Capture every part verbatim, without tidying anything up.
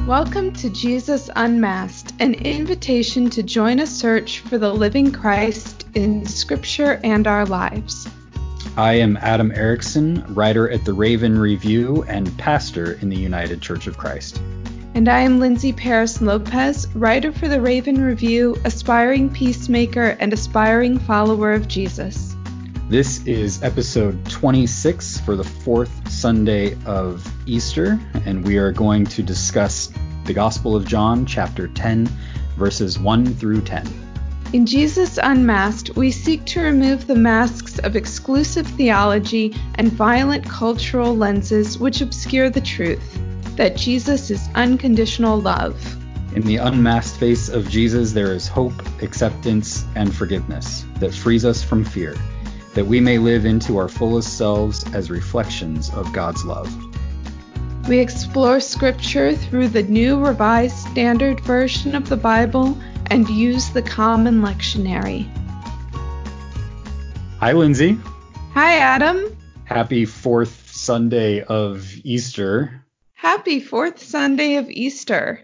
Welcome to Jesus Unmasked, an invitation to join a search for the living Christ in Scripture and our lives. I am Adam Erickson, writer at the Raven Review and pastor in the United Church of Christ. And I am Lindsay Paris Lopez, writer for the Raven Review, aspiring peacemaker and aspiring follower of Jesus. This is episode twenty-six for the fourth Sunday of Easter, and we are going to discuss the Gospel of John, chapter ten, verses one through ten. In Jesus Unmasked, we seek to remove the masks of exclusive theology and violent cultural lenses which obscure the truth, that Jesus is unconditional love. In the unmasked face of Jesus, there is hope, acceptance, and forgiveness that frees us from fear, that we may live into our fullest selves as reflections of God's love. We explore Scripture through the New Revised Standard Version of the Bible and use the Common Lectionary. Hi, Lindsay. Hi, Adam. Happy fourth Sunday of Easter. Happy fourth Sunday of Easter.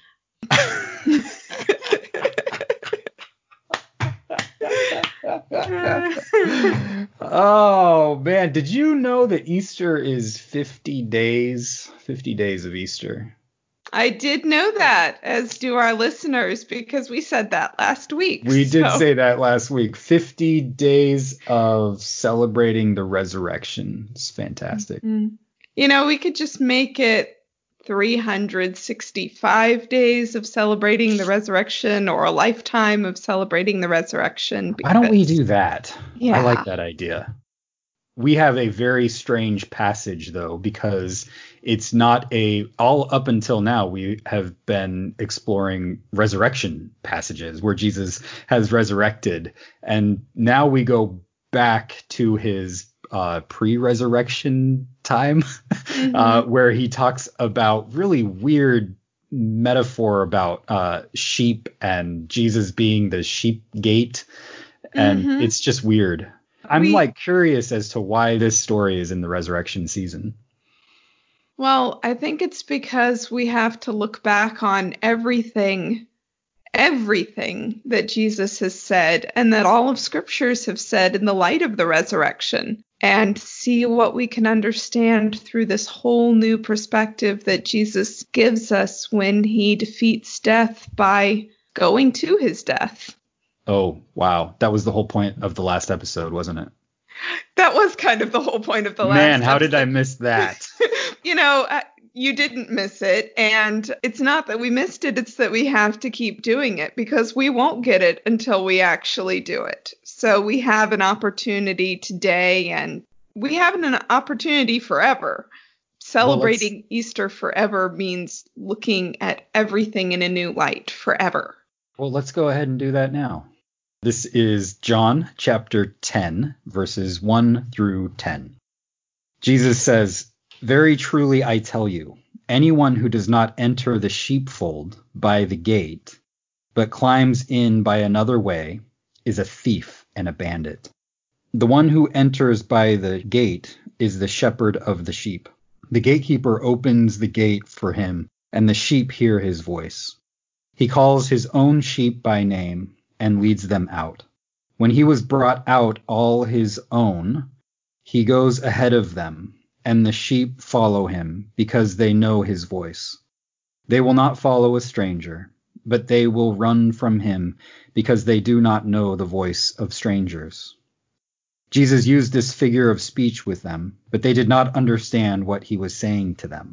Oh, man. Did you know that Easter is fifty days? fifty days of Easter. I did know that, as do our listeners, because we said that last week. We so. did say that last week. fifty days of celebrating the resurrection. It's fantastic. Mm-hmm. You know, we could just make it three hundred sixty-five days of celebrating the resurrection, or a lifetime of celebrating the resurrection. Why don't we do that? Yeah. I like that idea. We have a very strange passage, though, because it's not a, all up until now, we have been exploring resurrection passages where Jesus has resurrected. And now we go back to his uh, pre-resurrection time, mm-hmm. uh, where he talks about really weird metaphor about uh, sheep and Jesus being the sheep gate. And mm-hmm. it's just weird. I'm we, like curious as to why this story is in the resurrection season. Well, I think it's because we have to look back on everything, everything that Jesus has said and that all of scriptures have said in the light of the resurrection, and see what we can understand through this whole new perspective that Jesus gives us when he defeats death by going to his death. Oh, wow. That was the whole point of the last episode, wasn't it? That was kind of the whole point of the last Man, how episode. did I miss that? You know, uh, you didn't miss it. And it's not that we missed it. It's that we have to keep doing it because we won't get it until we actually do it. So we have an opportunity today, and we have an opportunity forever. Celebrating well, Easter forever means looking at everything in a new light forever. Well, let's go ahead and do that now. This is John chapter ten, verses one through ten. Jesus says, "Very truly I tell you, anyone who does not enter the sheepfold by the gate, but climbs in by another way, is a thief and a bandit. The one who enters by the gate is the shepherd of the sheep. The gatekeeper opens the gate for him, and the sheep hear his voice. He calls his own sheep by name and leads them out. When he was brought out all his own, he goes ahead of them, and the sheep follow him because they know his voice. They will not follow a stranger, but they will run from him because they do not know the voice of strangers." Jesus used this figure of speech with them, but they did not understand what he was saying to them.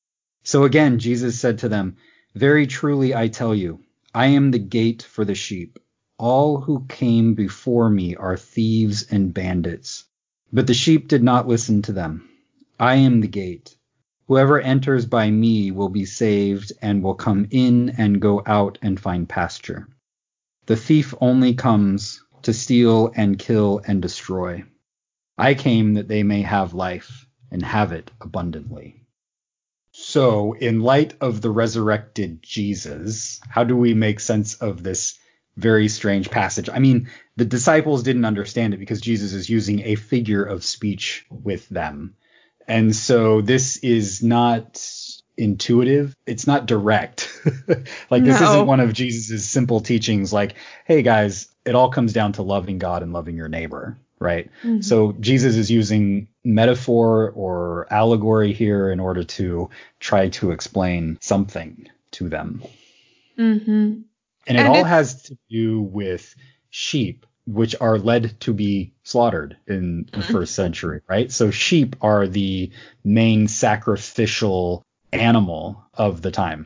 So again, Jesus said to them, "Very truly I tell you, I am the gate for the sheep. All who came before me are thieves and bandits, but the sheep did not listen to them. I am the gate. Whoever enters by me will be saved and will come in and go out and find pasture. The thief only comes to steal and kill and destroy. I came that they may have life and have it abundantly." So, in light of the resurrected Jesus, how do we make sense of this very strange passage? I mean, the disciples didn't understand it because Jesus is using a figure of speech with them. And so this is not intuitive. It's not direct. Like this No. isn't one of Jesus's simple teachings like, hey guys, it all comes down to loving God and loving your neighbor, right? Mhm. So Jesus is using metaphor or allegory here in order to try to explain something to them. Mm-hmm. And it And all it's- has to do with sheep, which are led to be slaughtered in the first century, right? So sheep are the main sacrificial animal of the time.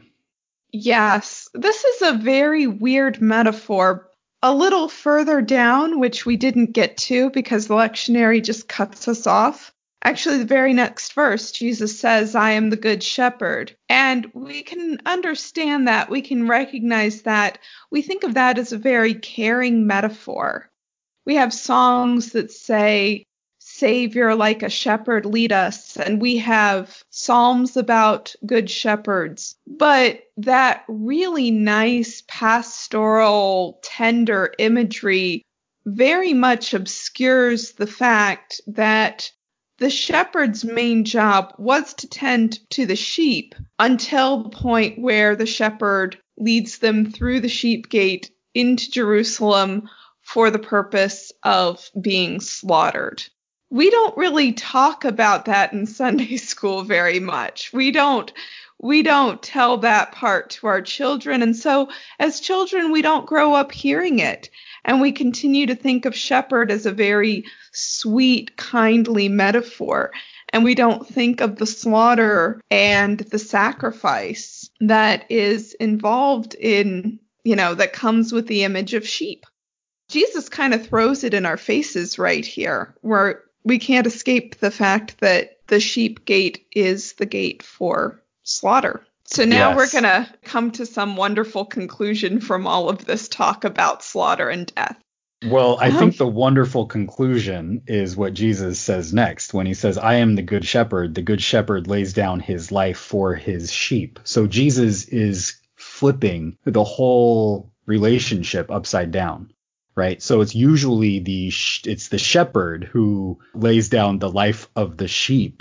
Yes, this is a very weird metaphor. A little further down, which we didn't get to because the lectionary just cuts us off. Actually, the very next verse, Jesus says, I am the good shepherd. And we can understand that. We can recognize that. We think of that as a very caring metaphor. We have songs that say, Savior, like a shepherd, lead us. And we have psalms about good shepherds. But that really nice pastoral, tender imagery very much obscures the fact that the shepherd's main job was to tend to the sheep until the point where the shepherd leads them through the sheep gate into Jerusalem for the purpose of being slaughtered. We don't really talk about that in Sunday school very much. We don't we don't tell that part to our children. And so as children, we don't grow up hearing it. And we continue to think of shepherd as a very sweet, kindly metaphor. And we don't think of the slaughter and the sacrifice that is involved in, you know, that comes with the image of sheep. Jesus kind of throws it in our faces right here, where we can't escape the fact that the sheep gate is the gate for slaughter. So now Yes. we're going to come to some wonderful conclusion from all of this talk about slaughter and death. Well, I Um, think the wonderful conclusion is what Jesus says next when he says, I am the good shepherd. The good shepherd lays down his life for his sheep. So Jesus is flipping the whole relationship upside down. Right. So it's usually the sh- it's the shepherd who lays down the life of the sheep.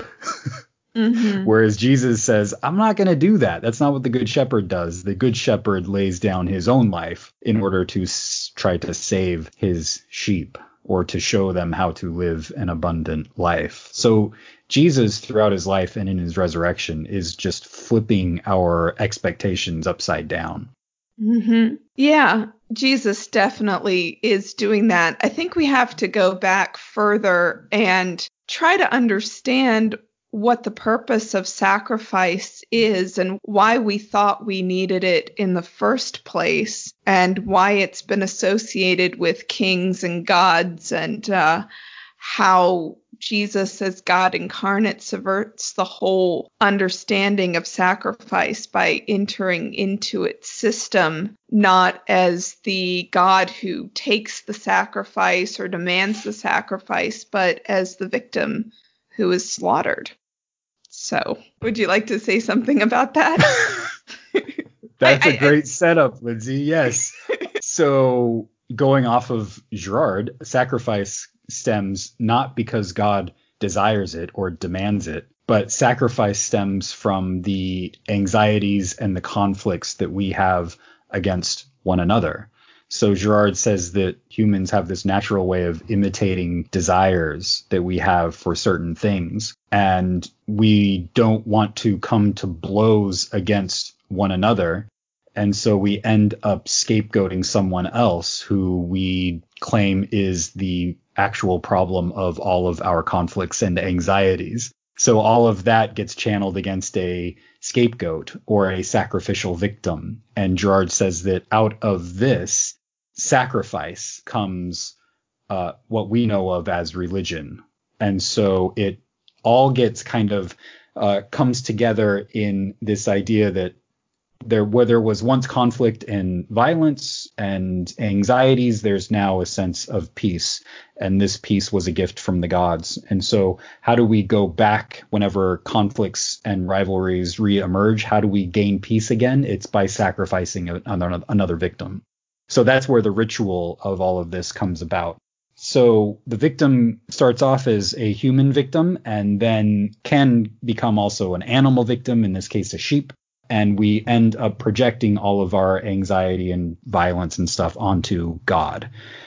Mm-hmm. Whereas Jesus says, I'm not going to do that. That's not what the good shepherd does. The good shepherd lays down his own life in order to s- try to save his sheep or to show them how to live an abundant life. So Jesus, throughout his life and in his resurrection, is just flipping our expectations upside down. Mm-hmm. Yeah, Jesus definitely is doing that. I think we have to go back further and try to understand what the purpose of sacrifice is and why we thought we needed it in the first place and why it's been associated with kings and gods and uh, how Jesus as God incarnate subverts the whole understanding of sacrifice by entering into its system, not as the God who takes the sacrifice or demands the sacrifice, but as the victim who is slaughtered. So, would you like to say something about that? That's I- a I- great setup, Lindsay. Yes. So going off of Girard, sacrifice stems not because God desires it or demands it, but sacrifice stems from the anxieties and the conflicts that we have against one another. So Girard says that humans have this natural way of imitating desires that we have for certain things, and we don't want to come to blows against one another. And so we end up scapegoating someone else who we claim is the actual problem of all of our conflicts and anxieties. So all of that gets channeled against a scapegoat or a sacrificial victim. And Girard says that out of this sacrifice comes uh, what we know of as religion. And so it all gets kind of uh, comes together in this idea that there, where there was once conflict and violence and anxieties, there's now a sense of peace. And this peace was a gift from the gods. And so how do we go back whenever conflicts and rivalries reemerge? How do we gain peace again? It's by sacrificing another, another victim. So that's where the ritual of all of this comes about. So the victim starts off as a human victim and then can become also an animal victim, in this case a sheep. And we end up projecting all of our anxiety and violence and stuff onto God,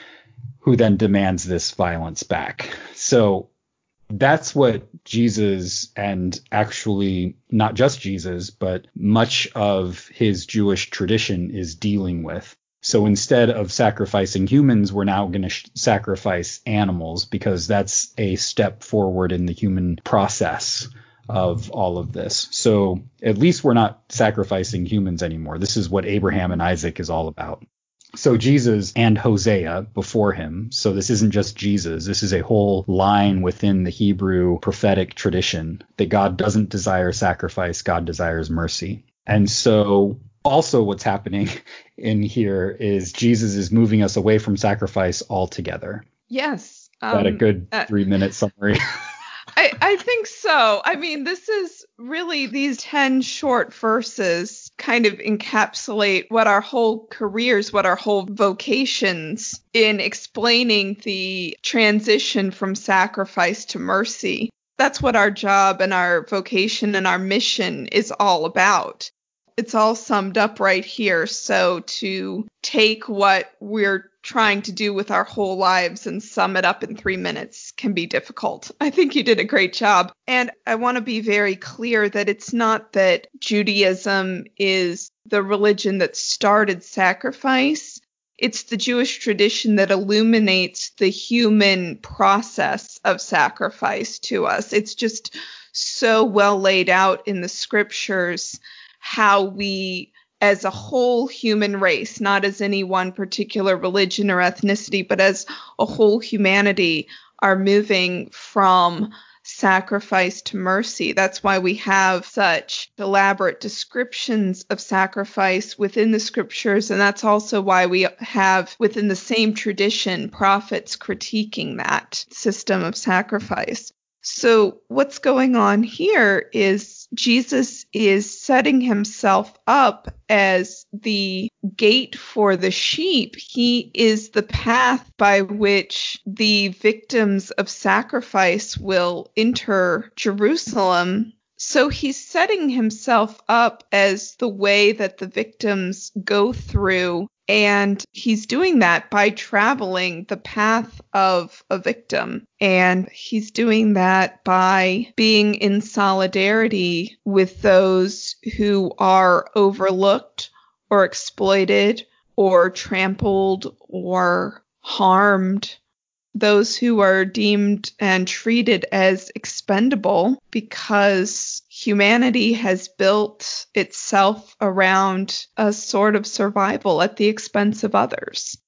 who then demands this violence back. So that's what Jesus, and actually not just Jesus, but much of his Jewish tradition is dealing with. So instead of sacrificing humans, we're now going to sh- sacrifice animals, because that's a step forward in the human process of all of this. So at least we're not sacrificing humans anymore. This is what Abraham and Isaac is all about. So Jesus and Hosea before him. So this isn't just Jesus. This is a whole line within the Hebrew prophetic tradition that God doesn't desire sacrifice. God desires mercy. And so also what's happening in here is Jesus is moving us away from sacrifice altogether. Yes. Um, Is that a good uh, three minute summary? I, I think so. I mean, this is really, these ten short verses kind of encapsulate what our whole careers, what our whole vocations in explaining the transition from sacrifice to mercy. That's what our job and our vocation and our mission is all about. It's all summed up right here. So to take what we're trying to do with our whole lives and sum it up in three minutes can be difficult. I think you did a great job. And I want to be very clear that it's not that Judaism is the religion that started sacrifice. It's the Jewish tradition that illuminates the human process of sacrifice to us. It's just so well laid out in the scriptures how we, as a whole human race, not as any one particular religion or ethnicity, but as a whole humanity, are moving from sacrifice to mercy. That's why we have such elaborate descriptions of sacrifice within the scriptures. And that's also why we have within the same tradition prophets critiquing that system of sacrifice. So what's going on here is Jesus is setting himself up as the gate for the sheep. He is the path by which the victims of sacrifice will enter Jerusalem. So he's setting himself up as the way that the victims go through. And he's doing that by traveling the path of a victim. And he's doing that by being in solidarity with those who are overlooked or exploited or trampled or harmed, those who are deemed and treated as expendable because humanity has built itself around a sort of survival at the expense of others.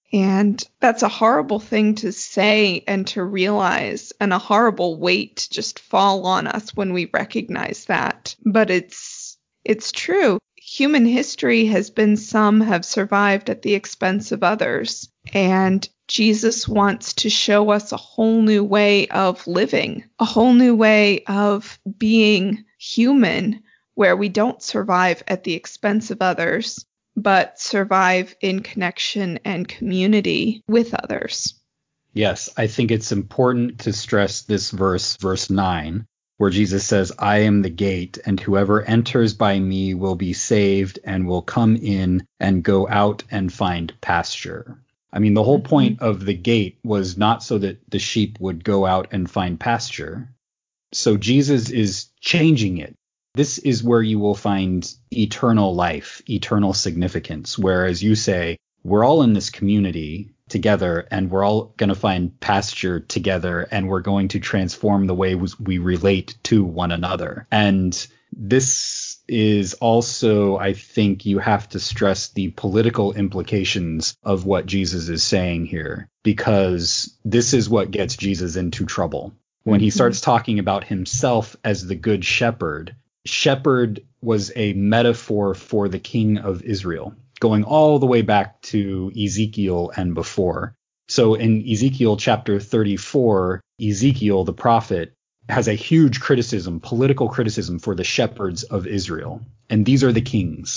And that's a horrible thing to say and to realize, and a horrible weight to just fall on us when we recognize that. But it's it's true. Human history has been some have survived at the expense of others. And Jesus wants to show us a whole new way of living, a whole new way of being human, where we don't survive at the expense of others, but survive in connection and community with others. Yes, I think it's important to stress this verse, verse nine, where Jesus says, I am the gate, and whoever enters by me will be saved and will come in and go out and find pasture. I mean, the whole mm-hmm. point of the gate was not so that the sheep would go out and find pasture. So Jesus is changing it. This is where you will find eternal life, eternal significance, whereas you say, we're all in this community together and we're all going to find pasture together and we're going to transform the way we relate to one another. And this is also, I think you have to stress the political implications of what Jesus is saying here, because this is what gets Jesus into trouble. When he starts talking about himself as the good shepherd, shepherd was a metaphor for the king of Israel, going all the way back to Ezekiel and before. So in Ezekiel chapter thirty-four, Ezekiel, the prophet, has a huge criticism, political criticism for the shepherds of Israel. And these are the kings.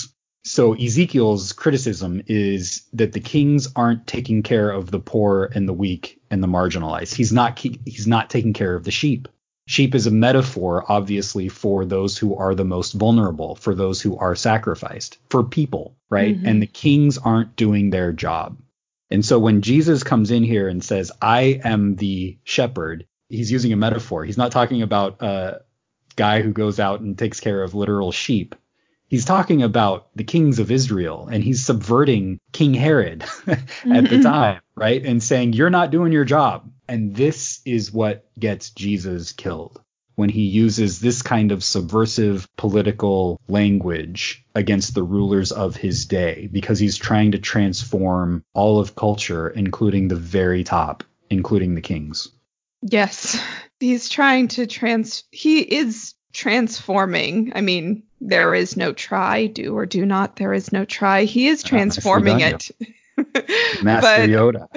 So Ezekiel's criticism is that the kings aren't taking care of the poor and the weak and the marginalized. He's not he's not taking care of the sheep. Sheep is a metaphor, obviously, for those who are the most vulnerable, for those who are sacrificed, for people, right? Mm-hmm. And the kings aren't doing their job. And so when Jesus comes in here and says, I am the shepherd, he's using a metaphor. He's not talking about a guy who goes out and takes care of literal sheep. He's talking about the kings of Israel, and he's subverting King Herod at mm-hmm. the time, right? And saying, you're not doing your job. And this is what gets Jesus killed, when he uses this kind of subversive political language against the rulers of his day, because he's trying to transform all of culture, including the very top, including the kings. Yes, he's trying to trans. He is transforming. I mean, there is no try, do or do not. There is no try. He is transforming uh, it. Master Yoda.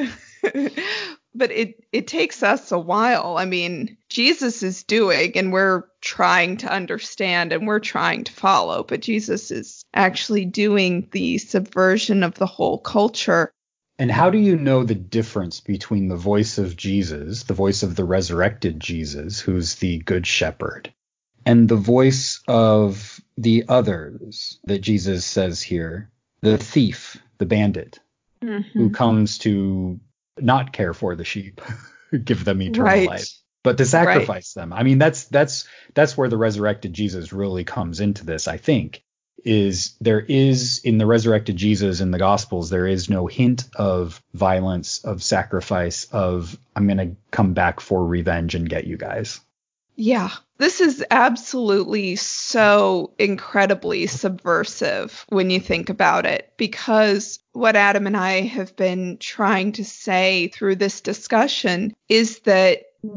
But it, it takes us a while. I mean, Jesus is doing, and we're trying to understand, and we're trying to follow. But Jesus is actually doing the subversion of the whole culture. And how do you know the difference between the voice of Jesus, the voice of the resurrected Jesus, who's the good shepherd, and the voice of the others that Jesus says here, the thief, the bandit, mm-hmm. who comes to not care for the sheep, give them eternal right. life, but to sacrifice right. them? I mean, that's that's that's where the resurrected Jesus really comes into this, I think, is there is in the resurrected Jesus in the Gospels, there is no hint of violence, of sacrifice, of I'm going to come back for revenge and get you guys. Yeah, this is absolutely so incredibly subversive when you think about it, because what Adam and I have been trying to say through this discussion is that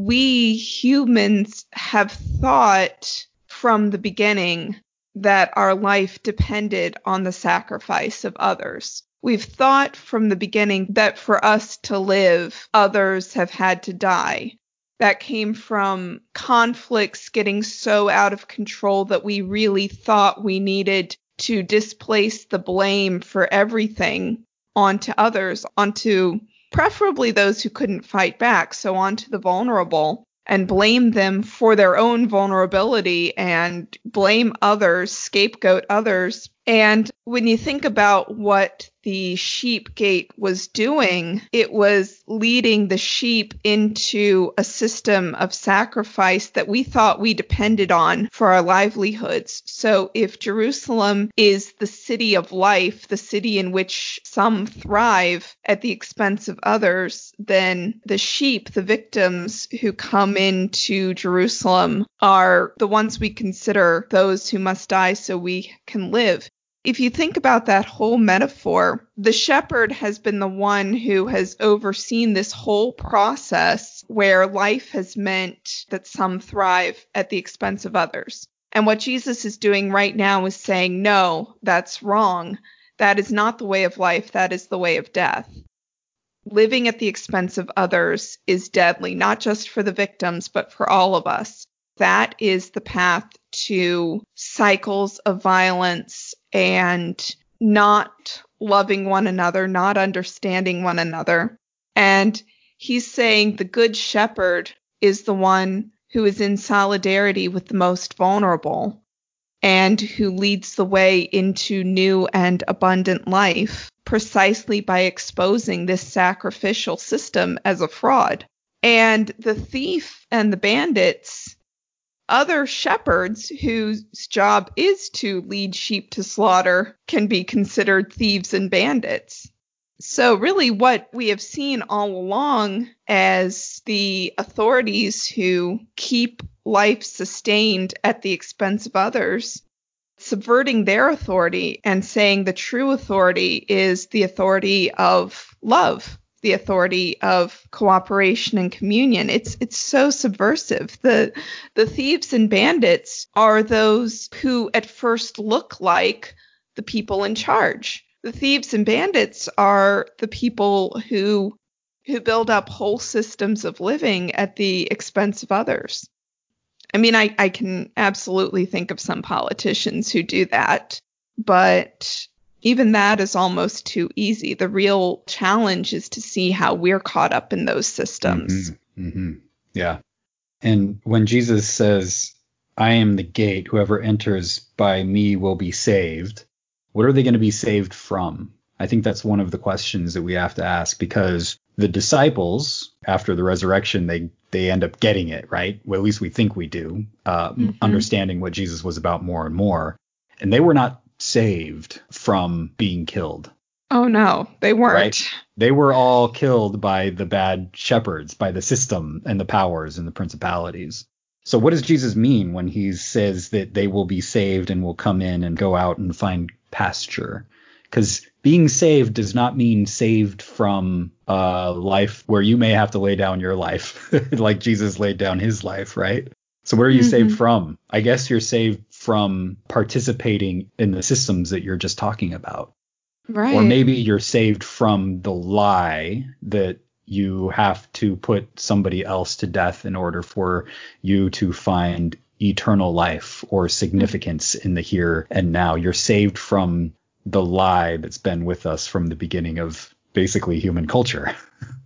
we humans have thought from the beginning that our life depended on the sacrifice of others. We've thought from the beginning that for us to live, others have had to die. That came from conflicts getting so out of control that we really thought we needed to displace the blame for everything onto others, onto preferably those who couldn't fight back, so onto the vulnerable, and blame them for their own vulnerability and blame others, scapegoat others. And when you think about what the sheep gate was doing, it was leading the sheep into a system of sacrifice that we thought we depended on for our livelihoods. So if Jerusalem is the city of life, the city in which some thrive at the expense of others, then the sheep, the victims who come into Jerusalem, are the ones we consider those who must die so we can live. If you think about that whole metaphor, the shepherd has been the one who has overseen this whole process where life has meant that some thrive at the expense of others. And what Jesus is doing right now is saying, no, that's wrong. That is not the way of life. That is the way of death. Living at the expense of others is deadly, not just for the victims, but for all of us. That is the path to cycles of violence and not loving one another, not understanding one another. And he's saying the good shepherd is the one who is in solidarity with the most vulnerable and who leads the way into new and abundant life precisely by exposing this sacrificial system as a fraud. And the thief and the bandits, other shepherds whose job is to lead sheep to slaughter, can be considered thieves and bandits. So really what we have seen all along as the authorities who keep life sustained at the expense of others, subverting their authority and saying the true authority is the authority of love, the authority of cooperation and communion. It's it's so subversive. The the thieves and bandits are those who at first look like the people in charge. The thieves and bandits are the people who who build up whole systems of living at the expense of others. I mean, I, I can absolutely think of some politicians who do that, but even that is almost too easy. The real challenge is to see how we're caught up in those systems. Mm-hmm. Mm-hmm. Yeah. And when Jesus says, I am the gate, whoever enters by me will be saved, what are they going to be saved from? I think that's one of the questions that we have to ask, because the disciples, after the resurrection, they they end up getting it, right? Well, at least we think we do, uh, mm-hmm. understanding what Jesus was about more and more. And they were not saved from being killed. Oh, no, they weren't. Right? They were all killed by the bad shepherds, by the system and the powers and the principalities. So what does Jesus mean when he says that they will be saved and will come in and go out and find pasture? Because being saved does not mean saved from a life where you may have to lay down your life like Jesus laid down his life, right? So what are you mm-hmm. saved from? I guess you're saved from participating in the systems that you're just talking about. Right. Or maybe you're saved from the lie that you have to put somebody else to death in order for you to find eternal life or significance in the here and now. You're saved from the lie that's been with us from the beginning of basically human culture.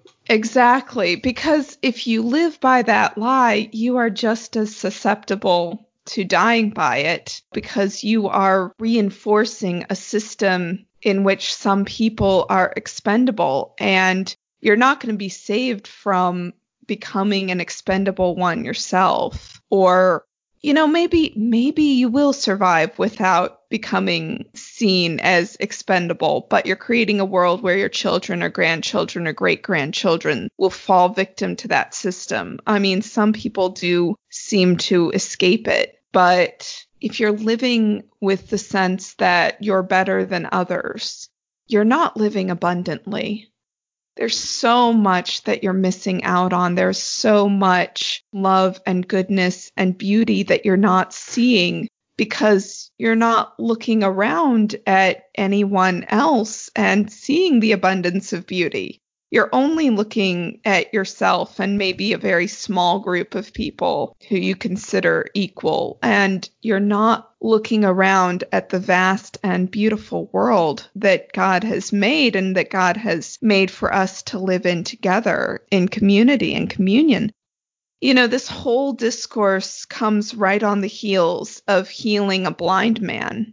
Exactly. Because if you live by that lie, you are just as susceptible to dying by it, because you are reinforcing a system in which some people are expendable, and you're not going to be saved from becoming an expendable one yourself. Or, you know, maybe maybe you will survive without becoming seen as expendable, but you're creating a world where your children or grandchildren or great-grandchildren will fall victim to that system. I mean, some people do seem to escape it, but if you're living with the sense that you're better than others, you're not living abundantly. There's so much that you're missing out on. There's so much love and goodness and beauty that you're not seeing because you're not looking around at anyone else and seeing the abundance of beauty. You're only looking at yourself and maybe a very small group of people who you consider equal, and you're not looking around at the vast and beautiful world that God has made and that God has made for us to live in together in community and communion. You know, this whole discourse comes right on the heels of healing a blind man.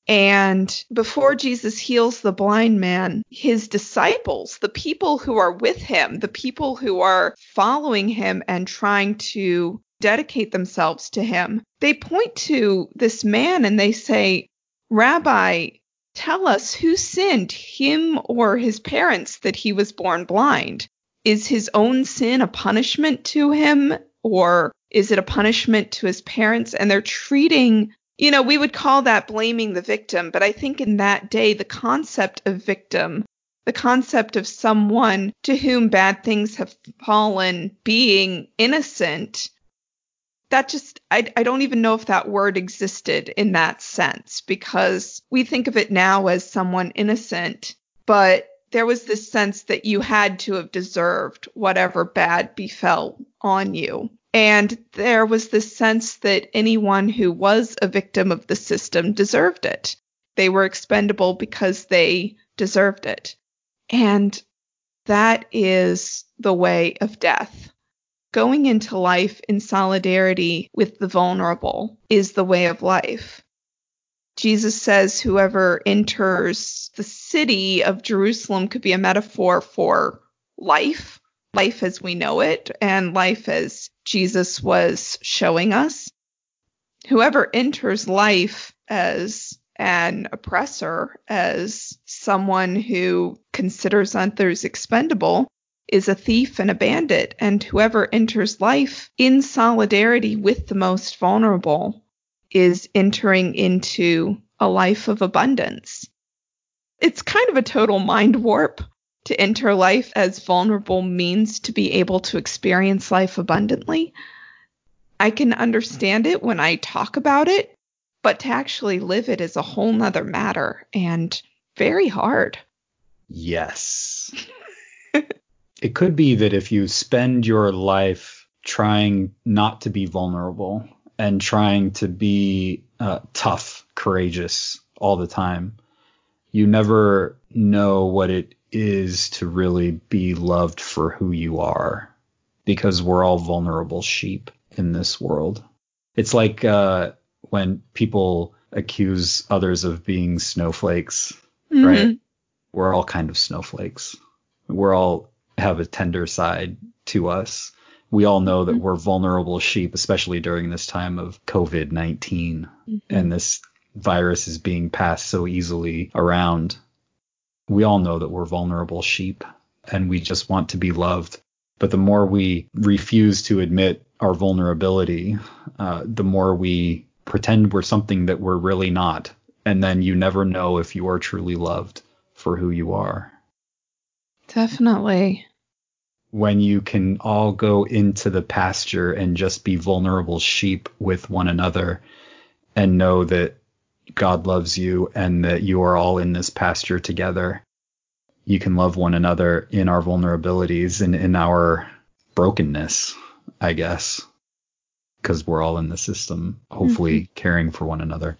And before Jesus heals the blind man, his disciples, the people who are with him, the people who are following him and trying to dedicate themselves to him, they point to this man and they say, Rabbi, tell us who sinned, him or his parents, that he was born blind? Is his own sin a punishment to him, or is it a punishment to his parents? And they're treating, you know, we would call that blaming the victim, but I think in that day, the concept of victim, the concept of someone to whom bad things have fallen being innocent, that just, I, I don't even know if that word existed in that sense, because we think of it now as someone innocent, but there was this sense that you had to have deserved whatever bad befell on you. And there was this sense that anyone who was a victim of the system deserved it. They were expendable because they deserved it. And that is the way of death. Going into life in solidarity with the vulnerable is the way of life. Jesus says whoever enters the city of Jerusalem could be a metaphor for life, life as we know it, and life as Jesus was showing us. Whoever enters life as an oppressor, as someone who considers others expendable, is a thief and a bandit. And whoever enters life in solidarity with the most vulnerable is entering into a life of abundance. It's kind of a total mind warp to enter life as vulnerable means to be able to experience life abundantly. I can understand it when I talk about it, but to actually live it is a whole nother matter and very hard. Yes. It could be that if you spend your life trying not to be vulnerable and trying to be uh, tough, courageous all the time, You never know what it is to really be loved for who you are, because we're all vulnerable sheep in this world. It's like uh, when people accuse others of being snowflakes, mm-hmm. right? We're all kind of snowflakes. We're all have a tender side to us. We all know that we're vulnerable sheep, especially during this time of covid nineteen, mm-hmm. and this virus is being passed so easily around. We all know that we're vulnerable sheep, and we just want to be loved. But the more we refuse to admit our vulnerability, uh, the more we pretend we're something that we're really not. And then you never know if you are truly loved for who you are. Definitely. When you can all go into the pasture and just be vulnerable sheep with one another and know that God loves you and that you are all in this pasture together, you can love one another in our vulnerabilities and in our brokenness, I guess, because we're all in the system, hopefully mm-hmm. caring for one another.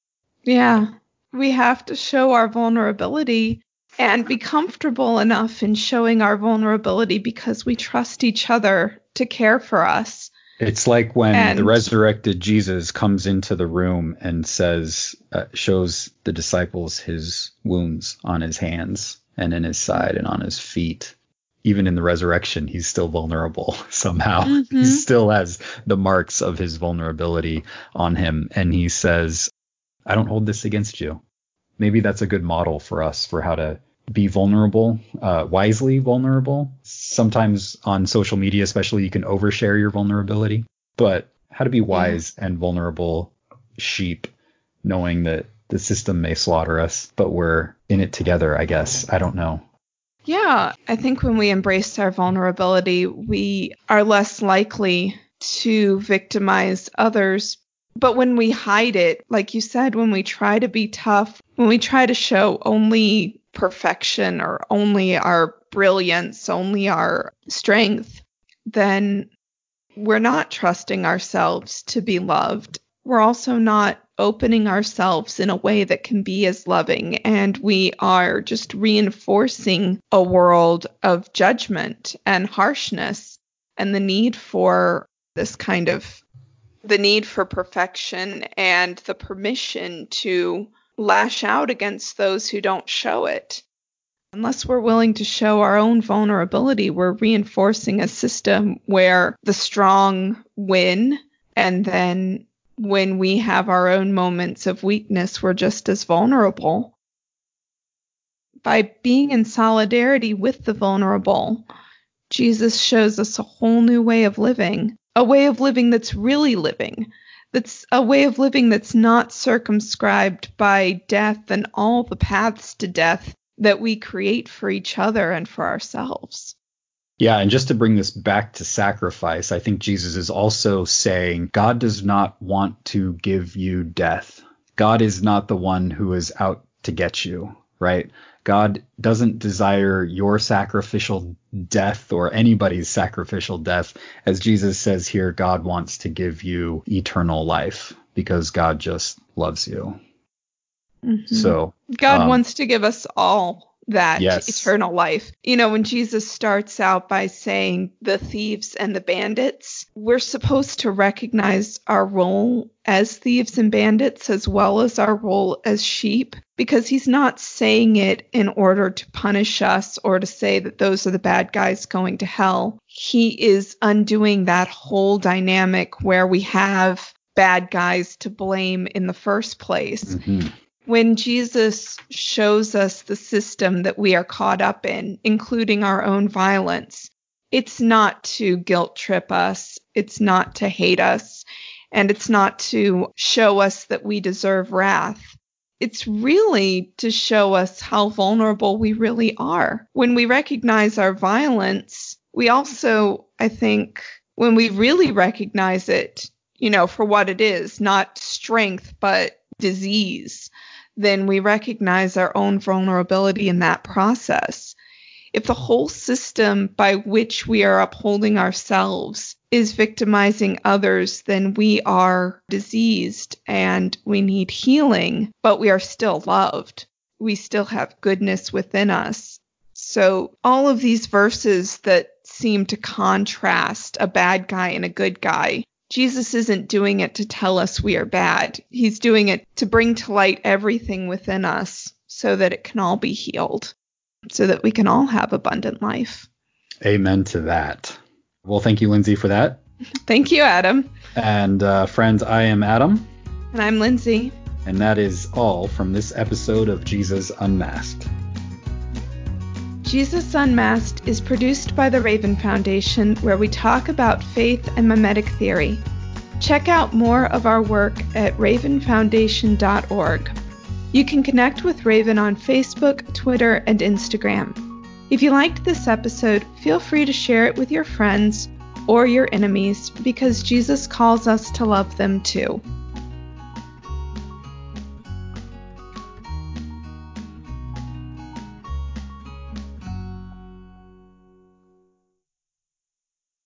Yeah, we have to show our vulnerability and be comfortable enough in showing our vulnerability because we trust each other to care for us. It's like when and, the resurrected Jesus comes into the room and says, uh, shows the disciples his wounds on his hands and in his side and on his feet. Even in the resurrection, he's still vulnerable somehow. Mm-hmm. He still has the marks of his vulnerability on him. And he says, I don't hold this against you. Maybe that's a good model for us for how to be vulnerable, uh, wisely vulnerable. Sometimes on social media, especially, you can overshare your vulnerability. But how to be wise yeah. and vulnerable sheep, knowing that the system may slaughter us, but we're in it together, I guess. I don't know. Yeah, I think when we embrace our vulnerability, we are less likely to victimize others. But when we hide it, like you said, when we try to be tough, when we try to show only perfection or only our brilliance, only our strength, then we're not trusting ourselves to be loved. We're also not opening ourselves in a way that can be as loving, and we are just reinforcing a world of judgment and harshness and the need for this kind of the need for perfection and the permission to lash out against those who don't show it. Unless we're willing to show our own vulnerability, we're reinforcing a system where the strong win, and then when we have our own moments of weakness, we're just as vulnerable. By being in solidarity with the vulnerable, Jesus shows us a whole new way of living, a way of living that's really living, that's a way of living that's not circumscribed by death and all the paths to death that we create for each other and for ourselves. Yeah, and just to bring this back to sacrifice, I think Jesus is also saying God does not want to give you death. God is not the one who is out to get you, right? God doesn't desire your sacrificial death or anybody's sacrificial death. As Jesus says here, God wants to give you eternal life because God just loves you. Mm-hmm. So God um, wants to give us all that yes. eternal life. You know, when Jesus starts out by saying the thieves and the bandits, we're supposed to recognize our role as thieves and bandits as well as our role as sheep, because he's not saying it in order to punish us or to say that those are the bad guys going to hell. He is undoing that whole dynamic where we have bad guys to blame in the first place. Mm-hmm. When Jesus shows us the system that we are caught up in, including our own violence, it's not to guilt trip us, it's not to hate us, and it's not to show us that we deserve wrath. It's really to show us how vulnerable we really are. When we recognize our violence, we also, I think, when we really recognize it, you know, for what it is, not strength, but disease, then we recognize our own vulnerability in that process. If the whole system by which we are upholding ourselves is victimizing others, then we are diseased and we need healing, but we are still loved. we still have goodness within us. So all of these verses that seem to contrast a bad guy and a good guy, Jesus isn't doing it to tell us we are bad. He's doing it to bring to light everything within us so that it can all be healed, so that we can all have abundant life. Amen to that. Well, thank you, Lindsay, for that. Thank you, Adam. And uh, friends, I am Adam. And I'm Lindsay. And that is all from this episode of Jesus Unmasked. Jesus Unmasked is produced by the Raven Foundation, where we talk about faith and mimetic theory. Check out more of our work at raven foundation dot org. You can connect with Raven on Facebook, Twitter, and Instagram. If you liked this episode, feel free to share it with your friends or your enemies, because Jesus calls us to love them too.